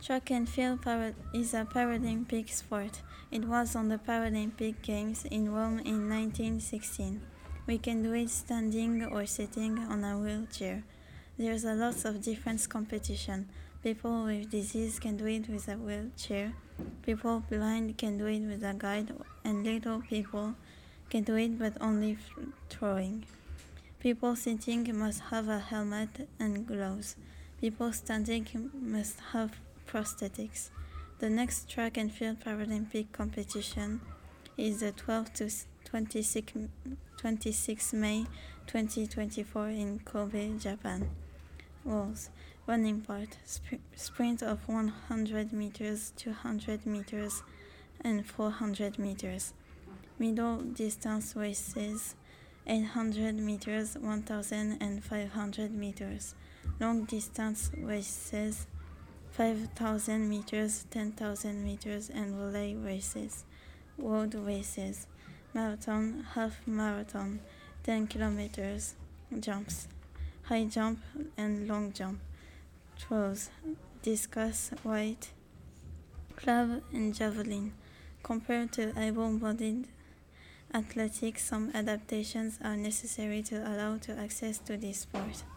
Track and field is a Paralympic sport. It was on the Paralympic Games in Rome in 1916. We can do it standing or sitting on a wheelchair. There's a lot of different competition. People with disease can do it with a wheelchair. People blind can do it with a guide, and little people can do it but only throwing. People sitting must have a helmet and gloves. People standing must have prosthetics. The next track and field Paralympic competition is the 12 to 26 May 2024 in Kobe, Japan. Rules: running part, sprint of 100 meters, 200 meters, and 400 meters. Middle distance races, 800 meters, 1,500 meters. Long distance races, 5,000 meters, 10,000 meters, and relay races. Road races, marathon, half marathon, 10 kilometers. Jumps, high jump and long jump. Throws, discus, weight, club, and javelin. Compared to able-bodied athletics, some adaptations are necessary to allow access to this sport.